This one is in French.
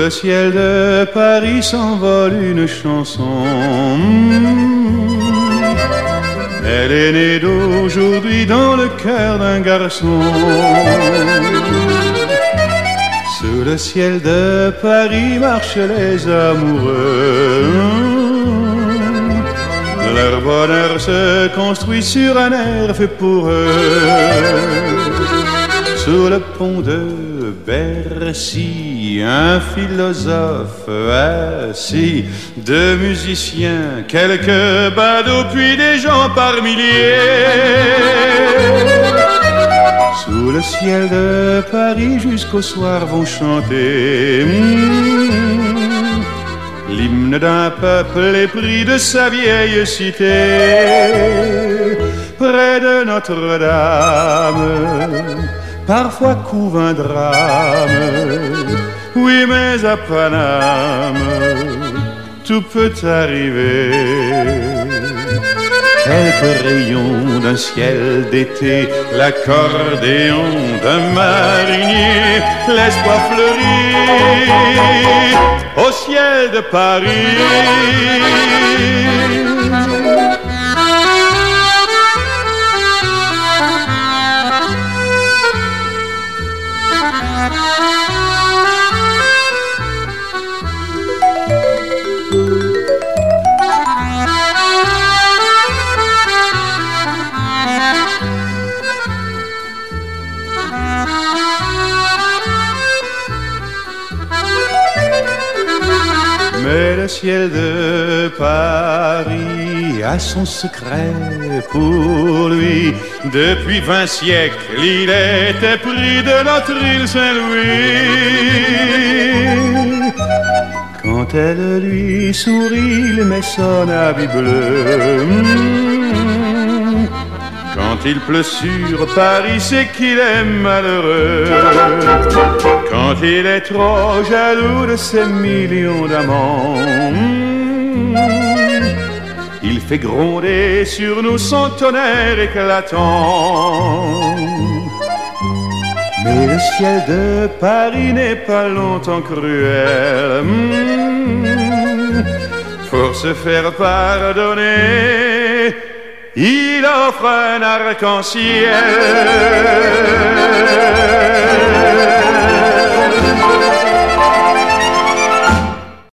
le ciel de Paris s'envole une chanson. Elle est née d'aujourd'hui dans le cœur d'un garçon. Sous le ciel de Paris marchent les amoureux. Leur bonheur se construit sur un air fait pour eux. Sous le pont de Bercy, un philosophe assis, deux musiciens, quelques badauds, puis des gens par milliers. Sous le ciel de Paris jusqu'au soir vont chanter l'hymne d'un peuple épris de sa vieille cité. Près de Notre-Dame, parfois couve un drame. Oui, mais à Paname, tout peut arriver. Quelques rayons d'un ciel d'été, l'accordéon d'un marinier, l'espoir fleurit au ciel de Paris. Mais le ciel de Paris a son secret pour lui. Depuis 20 siècles, il était pris de notre île Saint-Louis. Quand elle lui sourit, il met son habit bleu. Quand il pleut sur Paris, c'est qu'il est malheureux. Quand il est trop jaloux de ses millions d'amants, il fait gronder sur nous son tonnerre éclatant. Mais le ciel de Paris n'est pas longtemps cruel. Pour se faire pardonner, il offre un arc-en-ciel.